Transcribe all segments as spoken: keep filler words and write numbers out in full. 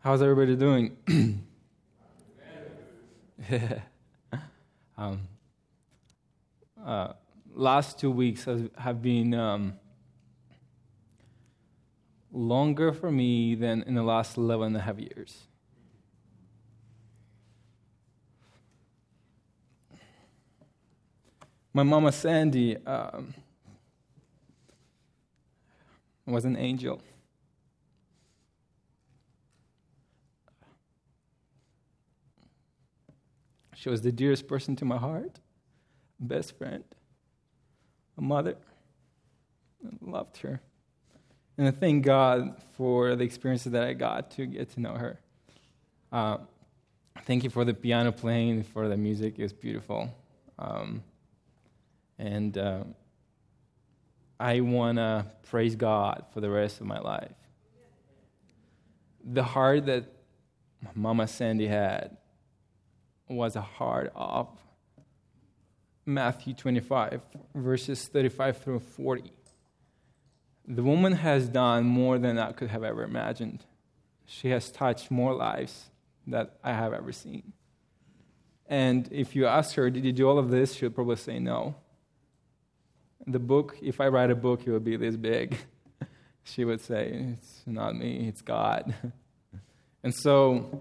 How's everybody doing? um, uh, last two weeks has, have been um, longer for me than in the last eleven and a half years. My mama Sandy um, was an angel. She was the dearest person to my heart, best friend, a mother. I loved her. And I thank God for the experiences that I got to get to know her. Uh, thank you for the piano playing, for the music. It was beautiful. Um, and uh, I want to praise God for the rest of my life. The heart that Mama Sandy had was a heart of Matthew twenty-five, verses thirty-five through forty. The woman has done more than I could have ever imagined. She has touched more lives than I have ever seen. And if you ask her, did you do all of this? She'll probably say no. The book, if I write a book, it would be this big. She would say, it's not me, it's God. And so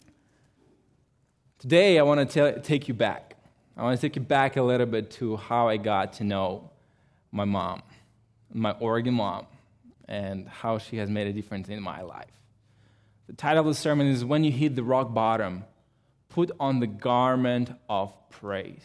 today, I want to t- take you back. I want to take you back a little bit to how I got to know my mom, my Oregon mom, and how she has made a difference in my life. The title of the sermon is, When You Hit the Rock Bottom, Put on the Garment of Praise.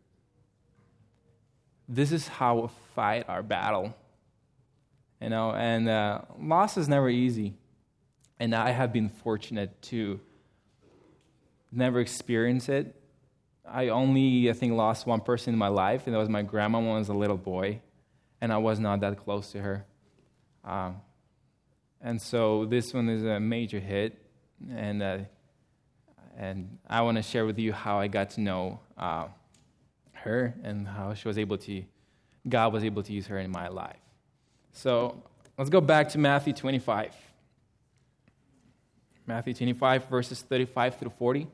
This is how we fight our battle. You know, and uh, loss is never easy. And I have been fortunate to never experienced it. I only, I think, lost one person in my life, and that was my grandma when I was a little boy, and I was not that close to her. Um, and so this one is a major hit, and uh, and I want to share with you how I got to know uh, her and how she was able to, God was able to use her in my life. So let's go back to Matthew twenty-five. Matthew twenty-five, verses thirty-five through forty.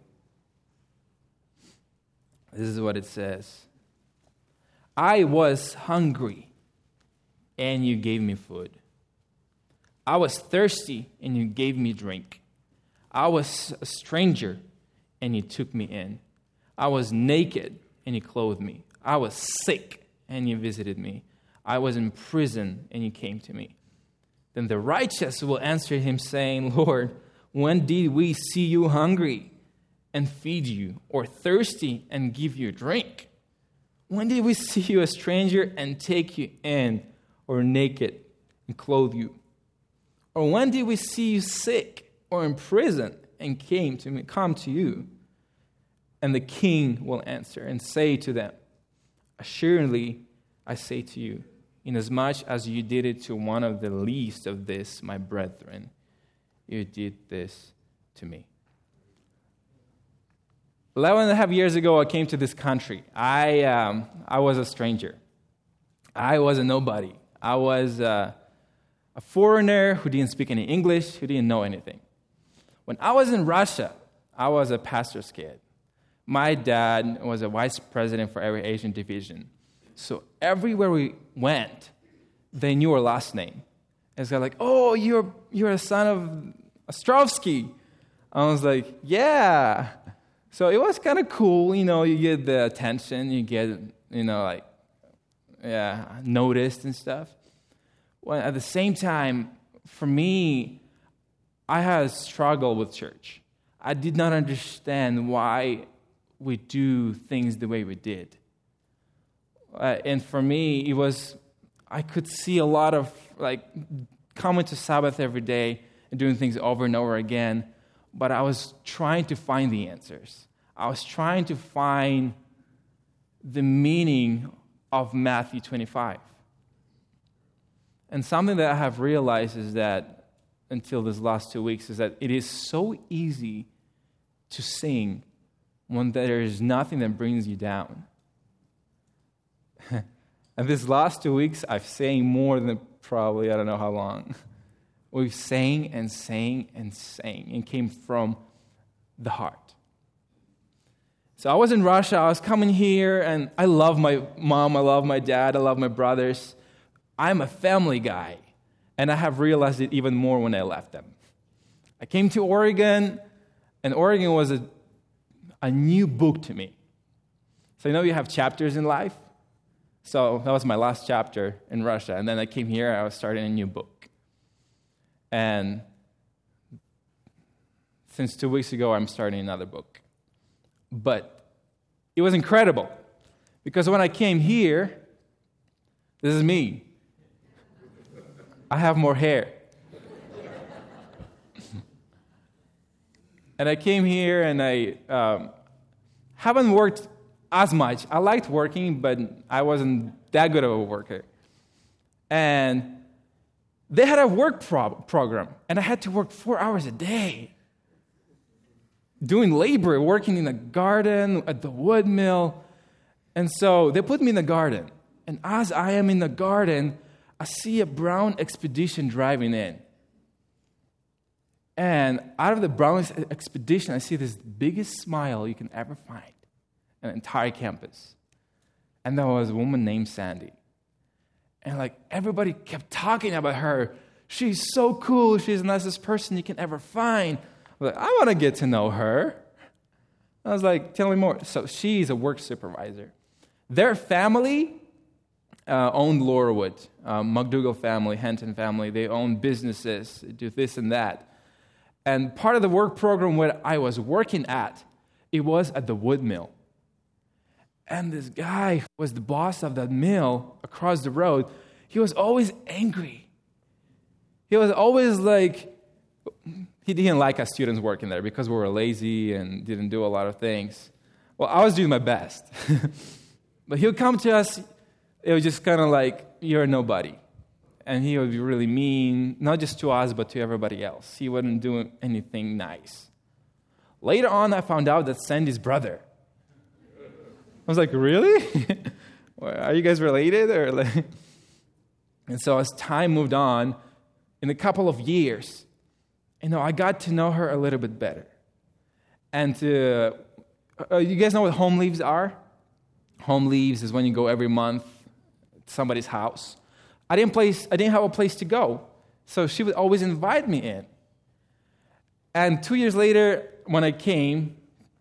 This is what it says. I was hungry, and you gave me food. I was thirsty, and you gave me drink. I was a stranger, and you took me in. I was naked, and you clothed me. I was sick, and you visited me. I was in prison, and you came to me. Then the righteous will answer him, saying, Lord, when did we see you hungry and feed you, or thirsty and give you drink? When did we see you a stranger and take you in, or naked and clothe you? Or when did we see you sick or in prison and came to me, come to you? And the king will answer and say to them, Assuredly, I say to you, inasmuch as you did it to one of the least of this, my brethren, you did this to me. Eleven and a half years ago, I came to this country. I um, I was a stranger. I was a nobody. I was uh, a foreigner who didn't speak any English, who didn't know anything. When I was in Russia, I was a pastor's kid. My dad was a vice president for every Asian division. So everywhere we went, they knew our last name. It's like, oh, you're you're a son of Ostrovsky. I was like, yeah. So it was kind of cool, you know, you get the attention, you get, you know, like, yeah, noticed and stuff. Well, at the same time, for me, I had a struggle with church. I did not understand why we do things the way we did. Uh, and for me, it was, I could see a lot of, like, coming to Sabbath every day and doing things over and over again, but I was trying to find the answers. I was trying to find the meaning of Matthew twenty-five. And something that I have realized is that, until these last two weeks, is that it is so easy to sing when there is nothing that brings you down. And these last two weeks, I've sang more than probably, I don't know how long. We sang and sang and sang and came from the heart. So I was in Russia, I was coming here, and I love my mom, I love my dad, I love my brothers. I'm a family guy, and I have realized it even more when I left them. I came to Oregon, and Oregon was a, a new book to me. So you know you have chapters in life? So that was my last chapter in Russia, and then I came here, I was starting a new book. And since two weeks ago, I'm starting another book. But it was incredible, because when I came here, this is me. I have more hair. And I came here, and I um, haven't worked as much. I liked working, but I wasn't that good of a worker. And they had a work pro- program, and I had to work four hours a day, doing labor, working in the garden, at the wood mill. And so they put me in the garden. And as I am in the garden, I see a brown expedition driving in. And out of the brown expedition, I see this biggest smile you can ever find in an entire campus. And that was a woman named Sandy. And like everybody kept talking about her. She's so cool. She's the nicest person you can ever find. I was like, I want to get to know her. I was like, tell me more. So she's a work supervisor. Their family uh, owned Laurelwood, uh, McDougall family, Henton family. They own businesses, do this and that. And part of the work program where I was working at, it was at the wood mill. And this guy who was the boss of that mill across the road, he was always angry. He was always like, he didn't like us students working there because we were lazy and didn't do a lot of things. Well, I was doing my best. But he would come to us, it was just kind of like, you're nobody. And he would be really mean, not just to us, but to everybody else. He wouldn't do anything nice. Later on, I found out that Sandy's brother. I was like, really? Are you guys related? Or like... And so as time moved on, in a couple of years, you know, I got to know her a little bit better. And uh, uh, you guys know what home leaves are? Home leaves is when you go every month to somebody's house. I didn't place. I didn't have a place to go, so she would always invite me in. And two years later, when I came,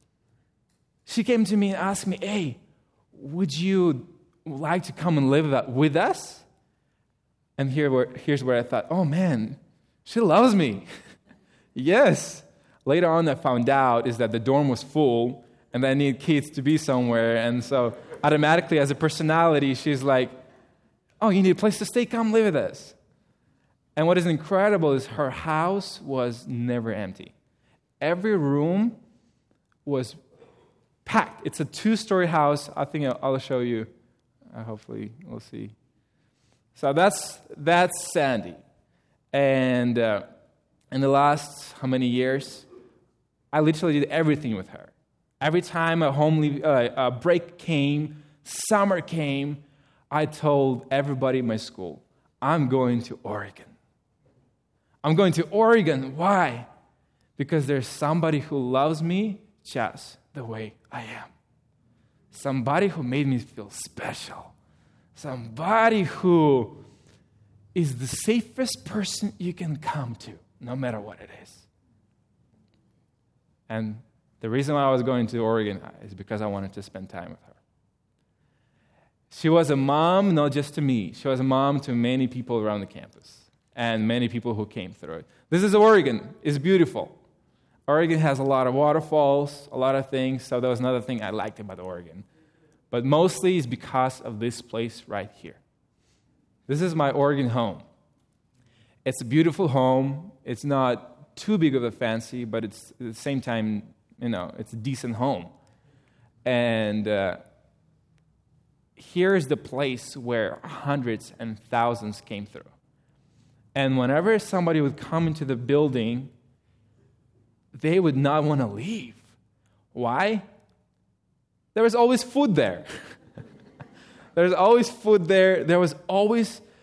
she came to me and asked me, hey, would you like to come and live with us? And here where, here's where I thought, oh man, she loves me. Yes. Later on, I found out is that the dorm was full, and I need kids to be somewhere. And so automatically, as a personality, she's like, oh, you need a place to stay? Come live with us. And what is incredible is her house was never empty. Every room was packed. It's a two-story house. I think I'll, I'll show you. Uh, hopefully, we'll see. So that's that's Sandy. And uh, in the last how many years, I literally did everything with her. Every time a home leave, uh, a break came, summer came, I told everybody in my school, I'm going to Oregon. I'm going to Oregon. Why? Because there's somebody who loves me just the way I am. Somebody who made me feel special. Somebody who is the safest person you can come to, no matter what it is. And the reason why I was going to Oregon is because I wanted to spend time with her. She was a mom, not just to me. She was a mom to many people around the campus and many people who came through it. This is Oregon. It's beautiful. Oregon has a lot of waterfalls, a lot of things, so that was another thing I liked about Oregon. But mostly it's because of this place right here. This is my Oregon home. It's a beautiful home. It's not too big of a fancy, but it's at the same time, you know, it's a decent home. And uh, here's the place where hundreds and thousands came through. And whenever somebody would come into the building, they would not want to leave. Why? There was always food there. There was always food there. There was always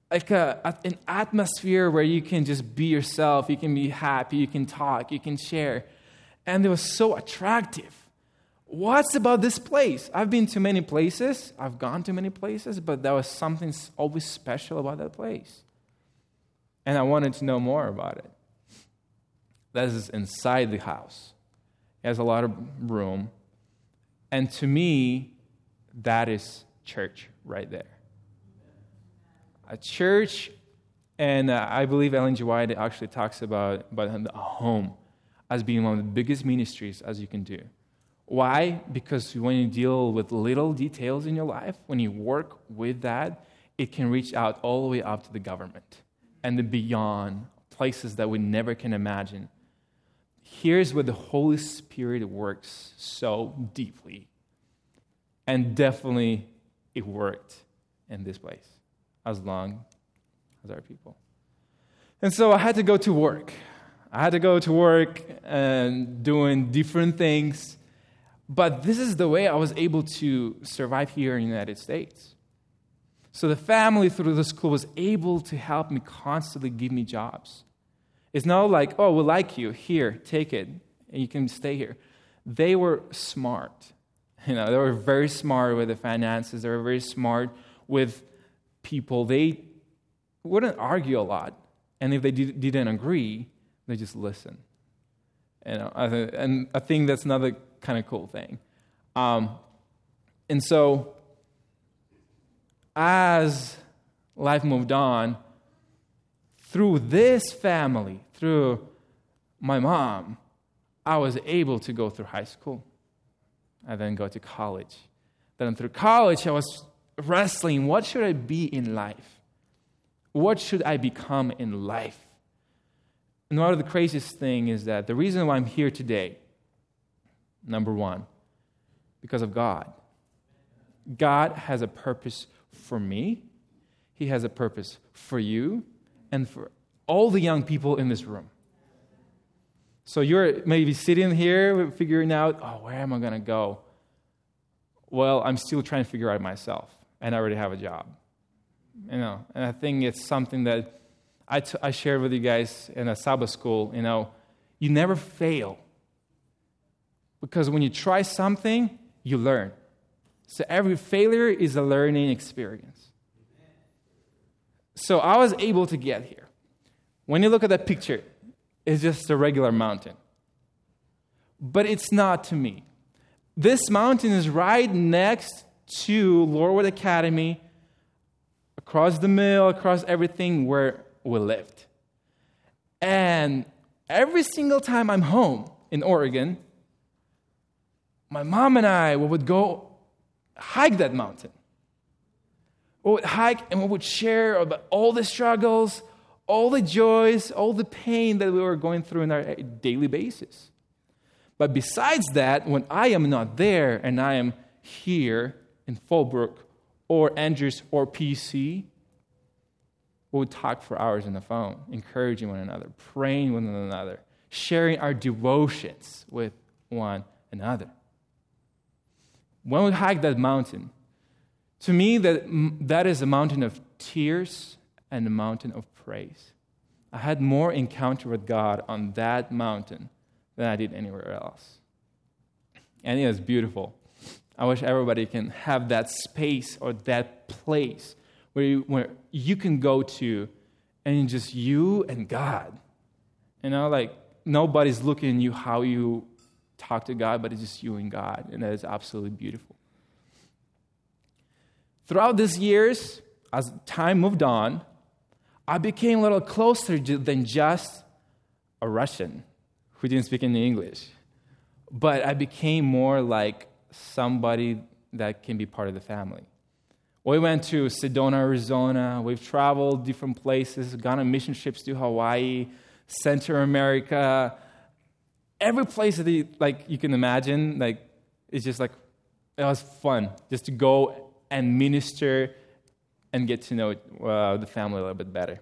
like a, an atmosphere where you can just be yourself, you can be happy, you can talk, you can share. And it was so attractive. What's about this place? I've been to many places, I've gone to many places, but there was something always special about that place. And I wanted to know more about it. That is inside the house. It has a lot of room. And to me, that is church right there. A church, and uh, I believe Ellen G. White actually talks about, about a home as being one of the biggest ministries as you can do. Why? Because when you deal with little details in your life, when you work with that, it can reach out all the way up to the government and the beyond, places that we never can imagine. Here's where the Holy Spirit works so deeply. And definitely it worked in this place as long as our people. And so I had to go to work. I had to go to work and doing different things. But this is the way I was able to survive here in the United States. So the family through the school was able to help me constantly give me jobs. It's not like, oh, we like you, here, take it, and you can stay here. They were smart. You know, they were very smart with the finances. They were very smart with people. They wouldn't argue a lot. And if they did, didn't agree, they just listen. You know, and I think that's another kind of cool thing. Um, and so, as life moved on, through this family, through my mom, I was able to go through high school. I then go to college. Then through college, I was wrestling, what should I be in life? What should I become in life? And one of the craziest things is that the reason why I'm here today, number one, because of God. God has a purpose for me. He has a purpose for you and for all the young people in this room. So you're maybe sitting here figuring out, oh, where am I going to go? Well, I'm still trying to figure out myself, and I already have a job. You know, and I think it's something that I, t- I shared with you guys in a Sabbath school. You know, you never fail. Because when you try something, you learn. So every failure is a learning experience. So I was able to get here. When you look at that picture, it's just a regular mountain. But it's not to me. This mountain is right next to Lordwood Academy, across the mill, across everything where we lived. And every single time I'm home in Oregon, my mom and I we would go hike that mountain. We would hike and we would share about all the struggles, all the joys, all the pain that we were going through in our daily basis. But besides that, when I am not there and I am here in Fallbrook or Andrews or P C, we would talk for hours on the phone, encouraging one another, praying with one another, sharing our devotions with one another. When we hike that mountain, to me, that, that is a mountain of tears and a mountain of praise. I had more encounter with God on that mountain than I did anywhere else. And it was beautiful. I wish everybody can have that space or that place where you, where you can go to and just you and God. You know, like nobody's looking at you how you talk to God, but it's just you and God, and that is absolutely beautiful. Throughout these years, as time moved on, I became a little closer than just a Russian who didn't speak any English. But I became more like somebody that can be part of the family. We went to Sedona, Arizona. We've traveled different places, gone on mission trips to Hawaii, Central America. Every place that you, like you can imagine, like it's just like it was fun just to go and minister and get to know uh, the family a little bit better.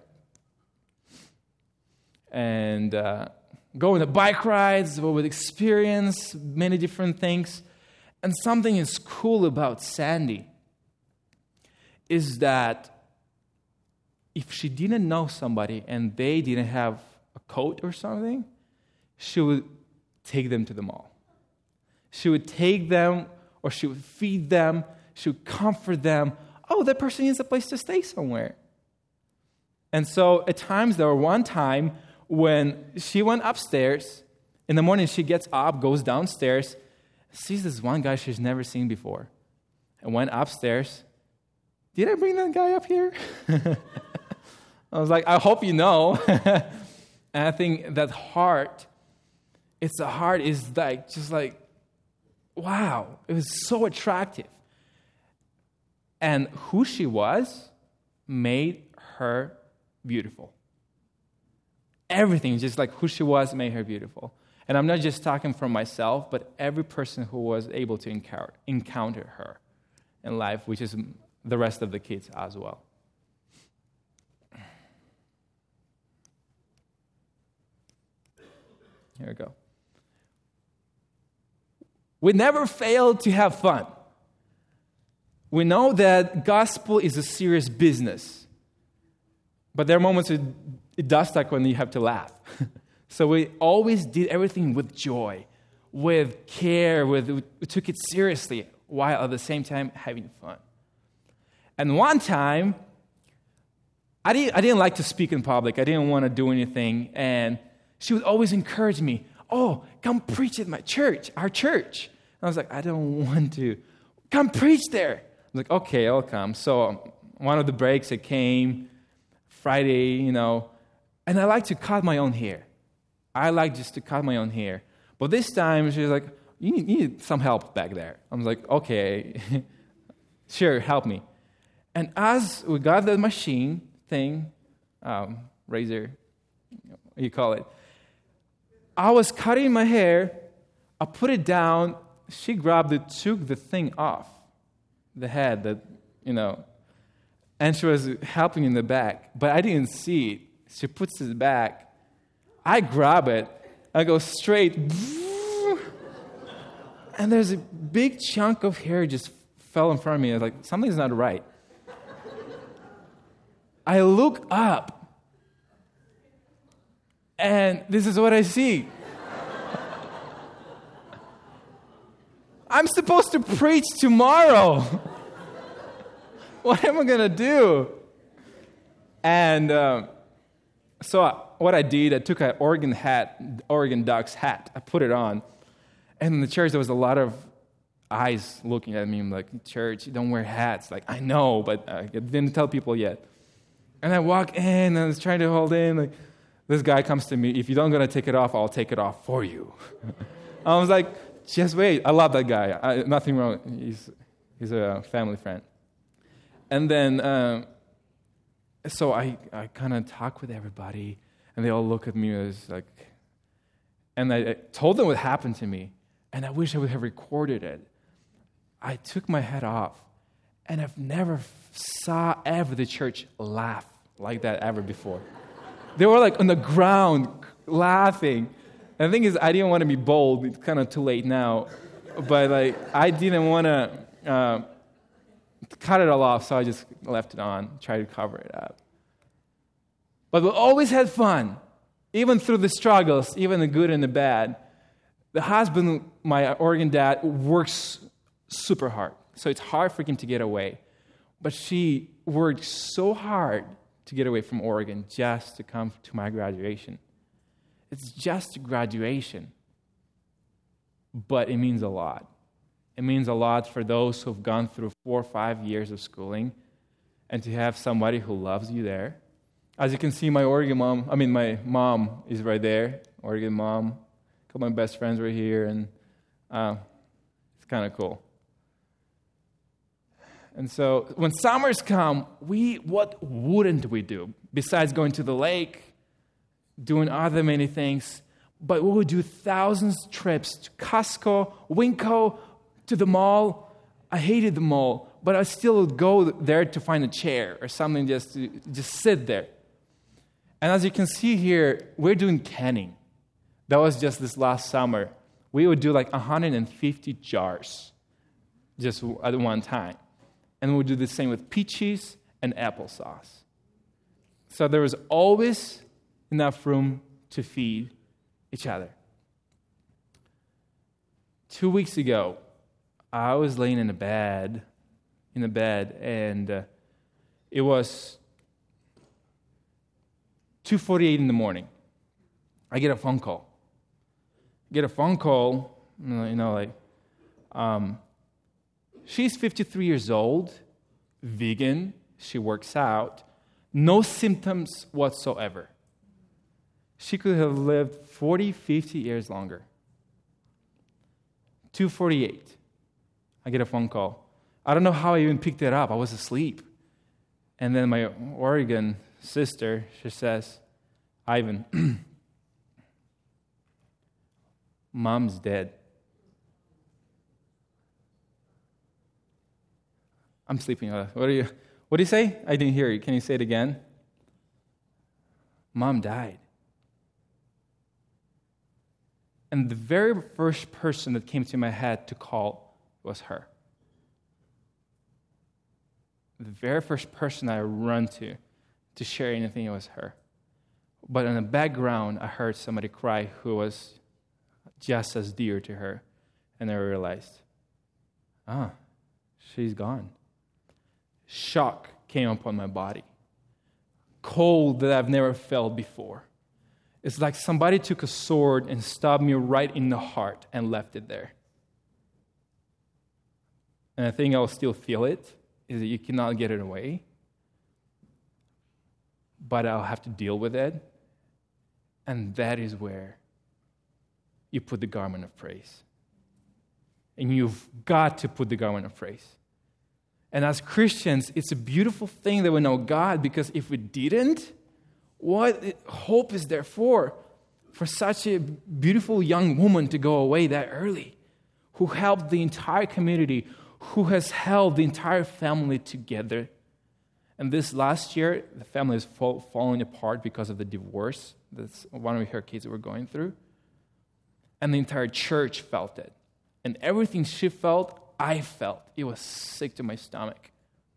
And uh, going on bike rides, we would experience many different things. And something is cool about Sandy is that if she didn't know somebody and they didn't have a coat or something, she would take them to the mall. She would take them, or she would feed them, she would comfort them. Oh, that person needs a place to stay somewhere. And so at times, there was one time when she went upstairs. In the morning, she gets up, goes downstairs, sees this one guy she's never seen before, and went upstairs. Did I bring that guy up here? I was like, I hope you know. And I think that heart, it's the heart is like, just like, wow, it was so attractive. And who she was made her beautiful. Everything, just like who she was, made her beautiful. And I'm not just talking for myself, but every person who was able to encounter, encounter her in life, which is the rest of the kids as well. Here we go. We never fail to have fun. We know that gospel is a serious business. But there are moments it, it does suck when you have to laugh. So we always did everything with joy, with care, with we took it seriously, while at the same time having fun. And one time, I didn't, I didn't like to speak in public. I didn't want to do anything. And she would always encourage me, oh, come preach at my church, our church. And I was like, I don't want to. Come preach there. I'm like, okay, I'll come. So one of the breaks, I came Friday, you know, and I like to cut my own hair. I like just to cut my own hair. But this time, she was like, you need, you need some help back there. I was like, okay, sure, help me. And as we got the machine thing, um, razor, what you call it, I was cutting my hair, I put it down, she grabbed it, took the thing off, the head that, you know, and she was helping in the back, but I didn't see it. She puts it back, I grab it, I go straight, and there's a big chunk of hair just fell in front of me. I was like, something's not right. I look up, and this is what I see. I'm supposed to preach tomorrow. What am I going to do? And um, so I, what I did, I took an Oregon hat, Oregon Ducks hat. I put it on. And in the church, there was a lot of eyes looking at me. I'm like, church, you don't wear hats. Like, I know, but I didn't tell people yet. And I walk in, and I was trying to hold in. Like, this guy comes to me, if you don't going to take it off, I'll take it off for you. I was like, just wait. I love that guy. I, nothing wrong. He's he's a family friend. And then, um, so I, I kind of talk with everybody, and they all look at me as like, and I, I told them what happened to me, and I wish I would have recorded it. I took my head off, and I've never saw ever the church laugh like that ever before. They were like on the ground laughing. And the thing is, I didn't want to be bold. It's kind of too late now. But like, I didn't want to uh, cut it all off, so I just left it on, tried to cover it up. But we always had fun, even through the struggles, even the good and the bad. The husband, my Oregon dad, works super hard. So it's hard for him to get away. But she worked so hard to get away from Oregon just to come to my graduation. It's just graduation, but it means a lot. It means a lot for those who have gone through four or five years of schooling, and to have somebody who loves you there. As you can see, my Oregon mom, I mean, my mom is right there, Oregon mom. A couple of my best friends were here, and uh, it's kind of cool. And so when summers come, we what wouldn't we do besides going to the lake, doing other many things? But we would do thousands of trips to Costco, Winco, to the mall. I hated the mall, but I still would go there to find a chair or something just to just sit there. And as you can see here, we're doing canning. That was just this last summer. We would do like one hundred fifty jars just at one time. And we'll do the same with peaches and applesauce. So there was always enough room to feed each other. Two weeks ago, I was laying in a bed, in a bed, and uh, it was two forty-eight in the morning. I get a phone call. I get a phone call, you know, like, um, she's fifty-three years old, vegan, she works out, no symptoms whatsoever. She could have lived forty, fifty years longer. two forty-eight, I get a phone call. I don't know how I even picked it up. I was asleep. And then my Oregon sister, she says, Ivan, Mom's dead. I'm sleeping. What do you, what do you say? I didn't hear you. Can you say it again? Mom died. And the very first person that came to my head to call was her. The very first person I run to to share anything was her. But in the background, I heard somebody cry who was just as dear to her. And I realized, ah, she's gone. Shock came upon my body. Cold that I've never felt before. It's like somebody took a sword and stabbed me right in the heart and left it there. And I think I'll still feel it, is that you cannot get it away. But I'll have to deal with it. And that is where you put the garment of praise. And you've got to put the garment of praise. And as Christians, it's a beautiful thing that we know God, because if we didn't, what hope is there for? For such a beautiful young woman to go away that early, who helped the entire community, who has held the entire family together. And this last year, the family is fall, falling apart because of the divorce that one of her kids were going through. And the entire church felt it. And everything she felt, I felt. It was sick to my stomach.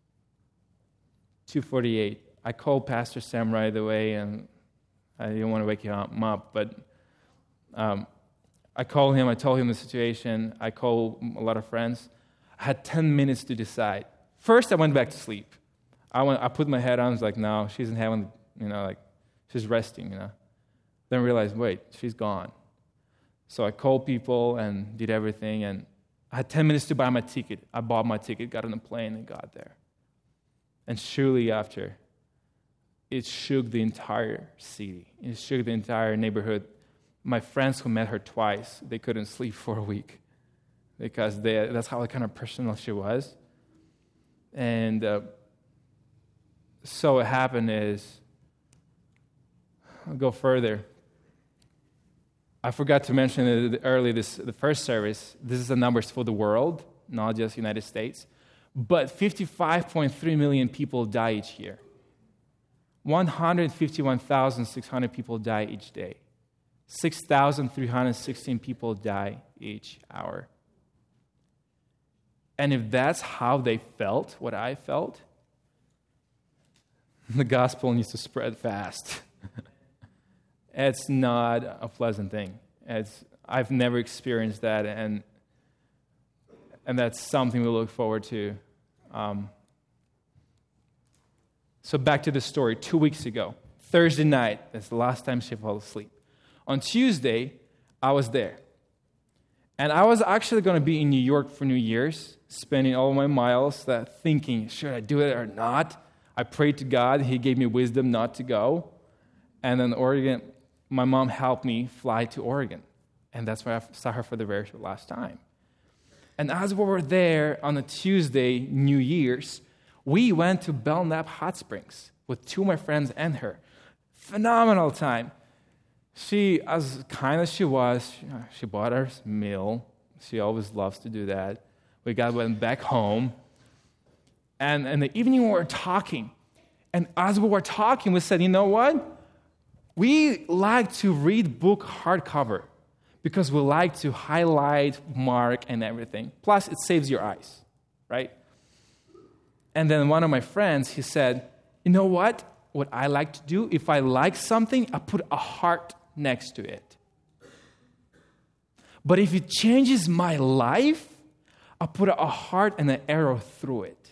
two forty-eight. I called Pastor Sam right away, and I didn't want to wake him up, but um, I called him. I told him the situation. I called a lot of friends. I had ten minutes to decide. First, I went back to sleep. I went. I put my head on. I was like, no, she's in heaven. You know, like she's resting. You know. Then I realized, wait, she's gone. So I called people and did everything, and I had ten minutes to buy my ticket. I bought my ticket, got on the plane, and got there. And surely after, it shook the entire city. It shook the entire neighborhood. My friends who met her twice, they couldn't sleep for a week because they, that's how kind of personal she was. And uh, so what happened is, I'll go further. I forgot to mention it early, this, the first service, this is the numbers for the world, not just United States. But fifty-five point three million people die each year. one hundred fifty-one thousand six hundred people die each day. six thousand three hundred sixteen people die each hour. And if that's how they felt, what I felt, the gospel needs to spread fast. It's not a pleasant thing. It's, I've never experienced that, and and that's something we look forward to. Um, so back to the story. Two weeks ago, Thursday night, that's the last time she fell asleep. On Tuesday, I was there. And I was actually going to be in New York for New Year's, spending all my miles that thinking, should I do it or not? I prayed to God. He gave me wisdom not to go. And then Oregon, my mom helped me fly to Oregon. And that's where I saw her for the very last time. And as we were there on a Tuesday, New Year's, we went to Belknap Hot Springs with two of my friends and her. Phenomenal time. She, as kind as she was, she bought us a meal. She always loves to do that. We got went back home. And in the evening, we were talking. And as we were talking, we said, you know what? We like to read book hardcover because we like to highlight, mark, and everything. Plus, it saves your eyes, right? And then one of my friends, he said, you know what? what I like to do. If I like something, I put a heart next to it. But if it changes my life, I put a heart and an arrow through it.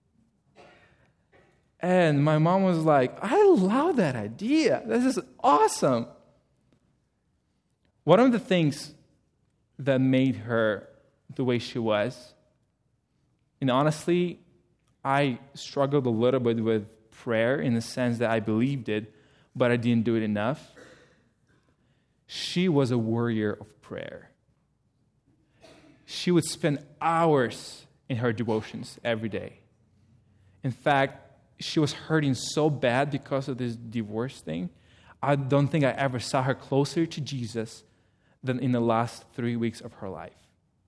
And my mom was like, I love that idea. This is awesome. One of the things that made her the way she was, and honestly, I struggled a little bit with prayer in the sense that I believed it, but I didn't do it enough. She was a warrior of prayer. She would spend hours in her devotions every day. In fact, she was hurting so bad because of this divorce thing. I don't think I ever saw her closer to Jesus than in the last three weeks of her life.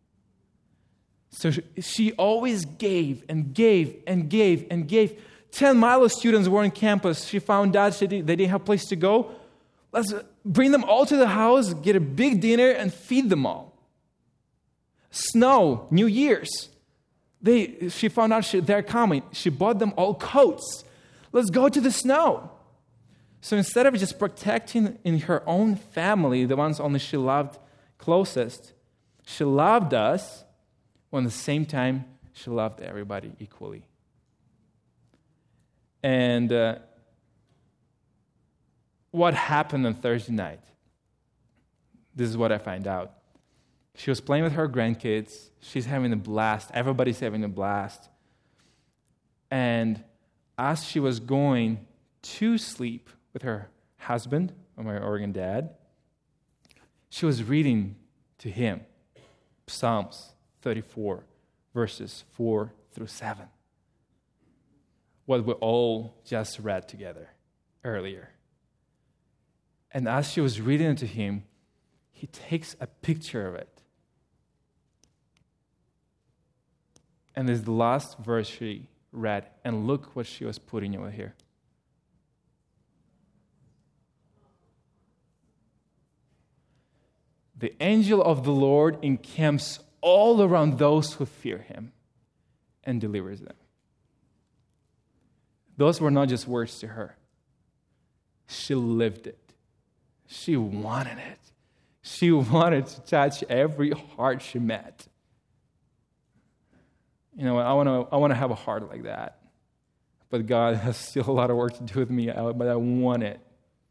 So she always gave and gave and gave and gave. Ten Milo students were on campus. She found out they didn't have a place to go. Let's bring them all to the house, get a big dinner, and feed them all. Snow, New Year's. They, she found out she, they're coming. She bought them all coats. Let's go to the snow. So instead of just protecting in her own family, the ones only she loved closest, she loved us, when at the same time she loved everybody equally. And uh, what happened on Thursday night? This is what I find out. She was playing with her grandkids. She's having a blast. Everybody's having a blast. And as she was going to sleep with her husband, or my Oregon dad, she was reading to him Psalms thirty-four, verses four through seven. What we all just read together earlier. And as she was reading it to him, he takes a picture of it. And this is the last verse she read. And look what she was putting over here. The angel of the Lord encamps all around those who fear him and delivers them. Those were not just words to her. She lived it. She wanted it. She wanted to touch every heart she met. You know, I want to I want to have a heart like that. But God has still a lot of work to do with me, but I want it.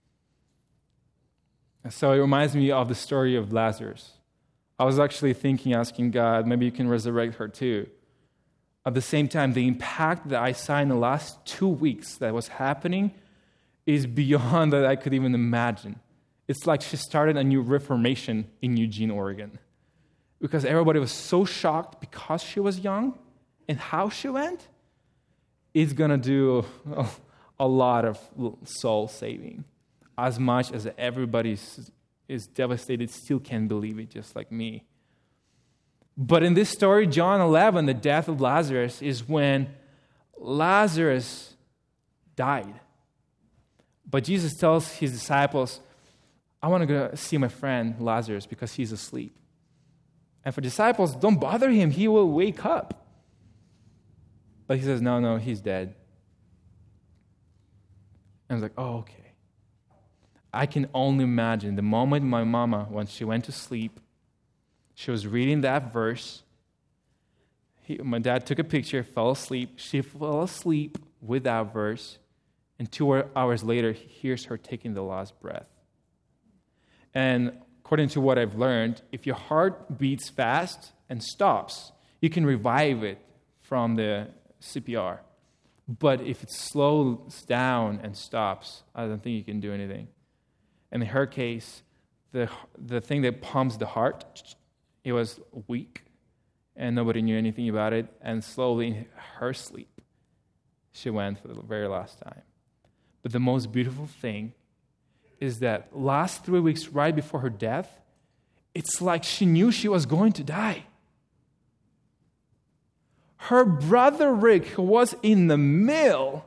And so it reminds me of the story of Lazarus. I was actually thinking, asking God, maybe you can resurrect her too. At the same time, the impact that I saw in the last two weeks that was happening is beyond that I could even imagine. It's like she started a new reformation in Eugene, Oregon. Because everybody was so shocked because she was young and how she went. It's going to do a, a lot of soul saving. As much as everybody is, is devastated, still can't believe it, just like me. But in this story, John eleven, the death of Lazarus, is when Lazarus died. But Jesus tells his disciples, I want to go see my friend Lazarus because he's asleep. And for disciples, don't bother him, he will wake up. But he says, no, no, he's dead. And I was like, oh, okay. I can only imagine the moment my mama, when she went to sleep, she was reading that verse. He, my dad took a picture, fell asleep. She fell asleep with that verse. And two hours later, he hears her taking the last breath. And according to what I've learned, if your heart beats fast and stops, you can revive it from the C P R. But if it slows down and stops, I don't think you can do anything. And in her case, the the thing that pumps the heart, it was weak, and nobody knew anything about it. And slowly, in her sleep, she went for the very last time. But the most beautiful thing is that last three weeks, right before her death, it's like she knew she was going to die. Her brother Rick, who was in the mill,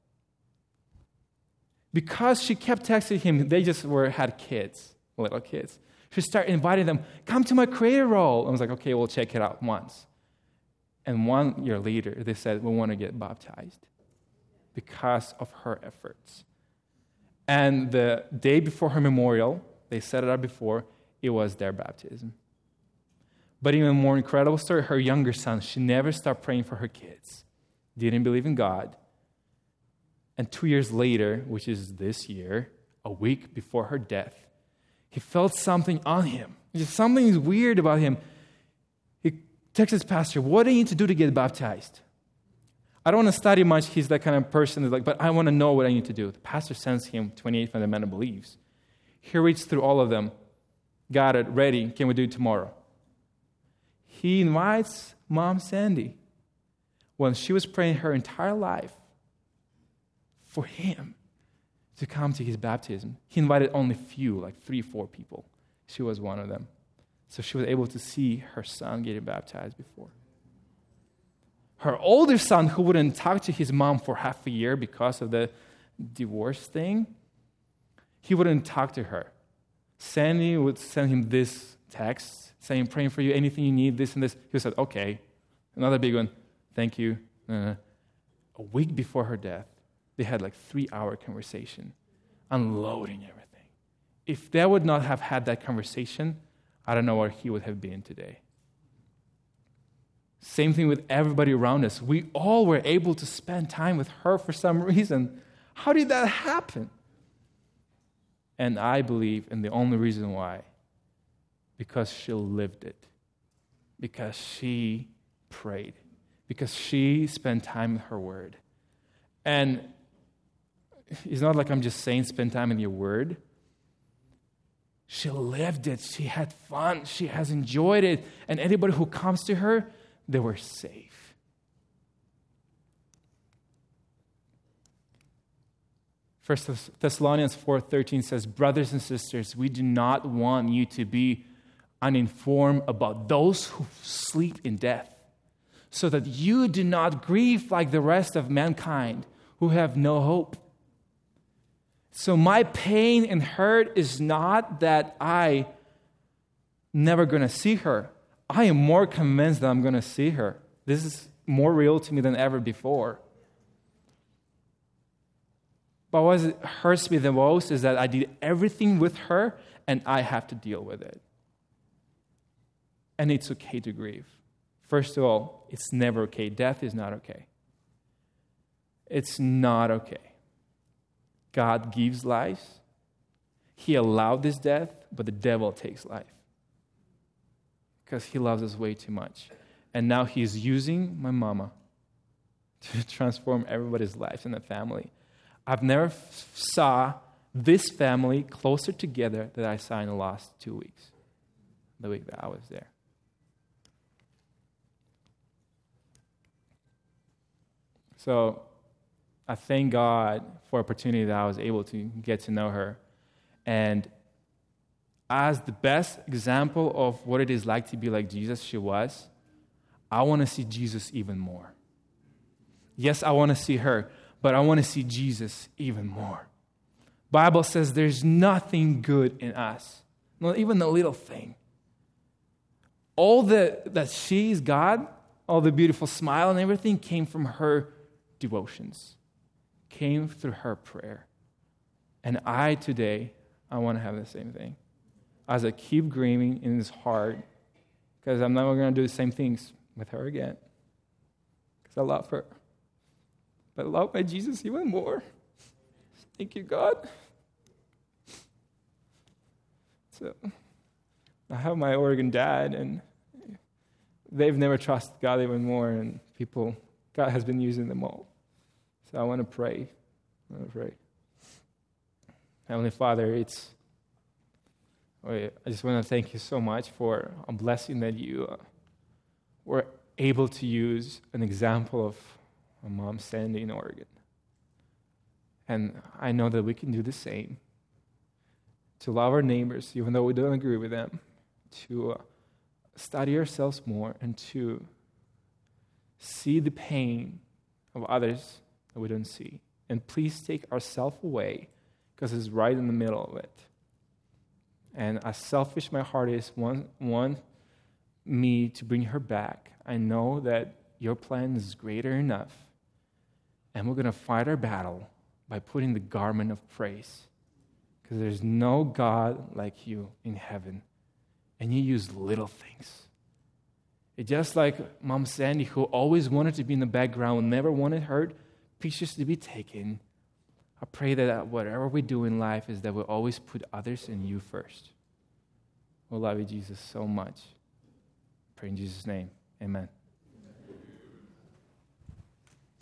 because she kept texting him, they just were had kids, little kids. She started inviting them, come to my creator role. I was like, okay, we'll check it out once. And one year later, they said, we want to get baptized. because of her efforts. And the day before her memorial, they set it up before, it was their baptism. But even a more incredible story, her younger son, she never stopped praying for her kids. Didn't believe in God. And two years later, which is this year, a week before her death, he felt something on him. Just something is weird about him. He texted his pastor, what do you need to do to get baptized? I don't want to study much. He's that kind of person that's like, but I want to know what I need to do. The pastor sends him twenty-eight fundamental beliefs. He reads through all of them. Got it, ready. Can we do it tomorrow? He invites Mom Sandy, when she was praying her entire life, for him to come to his baptism. He invited only few, like three, four people. She was one of them. So she was able to see her son getting baptized before. Her older son, who wouldn't talk to his mom for half a year because of the divorce thing, he wouldn't talk to her. Sandy would send him this text saying, praying for you, anything you need, this and this. He said, okay. Another big one, thank you. Uh, a week before her death, they had like three-hour conversation, unloading everything. If they would not have had that conversation, I don't know where he would have been today. Same thing with everybody around us. We all were able to spend time with her for some reason. How did that happen? And I believe, and the only reason why, because she lived it. Because she prayed. Because she spent time with her word. And it's not like I'm just saying spend time in your word. She lived it. She had fun. She has enjoyed it. And anybody who comes to her, they were safe. First Thessalonians four thirteen says, brothers and sisters, we do not want you to be uninformed about those who sleep in death, so that you do not grieve like the rest of mankind who have no hope. So my pain and hurt is not that I never going to see her. I am more convinced that I'm going to see her. This is more real to me than ever before. But what hurts me the most is that I did everything with her and I have to deal with it. And it's okay to grieve. First of all, it's never okay. Death is not okay. It's not okay. God gives life. He allowed this death, but the devil takes life. Because he loves us way too much. And now he's using my mama to transform everybody's lives in the family. I've never f- saw this family closer together than I saw in the last two weeks, the week that I was there. So I thank God for the opportunity that I was able to get to know her. And as the best example of what it is like to be like Jesus she was, I want to see Jesus even more. Yes, I want to see her, but I want to see Jesus even more. Bible says there's nothing good in us, not even a little thing. All the, that she's God, all the beautiful smile and everything came from her devotions, came through her prayer. And I today, I want to have the same thing. As I keep grieving in this heart, because I'm never going to do the same things with her again, because I love her. But I love my Jesus even more. Thank you, God. So, I have my Oregon dad, and they've never trusted God even more, and people, God has been using them all. So I want to pray. I want to pray. Heavenly Father, it's I just want to thank you so much for a blessing that you uh, were able to use an example of my mom Sandy in Oregon. And I know that we can do the same. To love our neighbors, even though we don't agree with them. To uh, study ourselves more and to see the pain of others that we don't see. And please take ourselves away, because it's right in the middle of it. And as selfish my heart is, want, want me to bring her back, I know that your plan is greater enough. And we're going to fight our battle by putting the garment of praise. Because there's no God like you in heaven. And you use little things. It's just like Mom Sandy, who always wanted to be in the background, never wanted her pictures to be taken. I pray that whatever we do in life is that we always put others and you first. We love you, Jesus, so much. Pray in Jesus' name. Amen.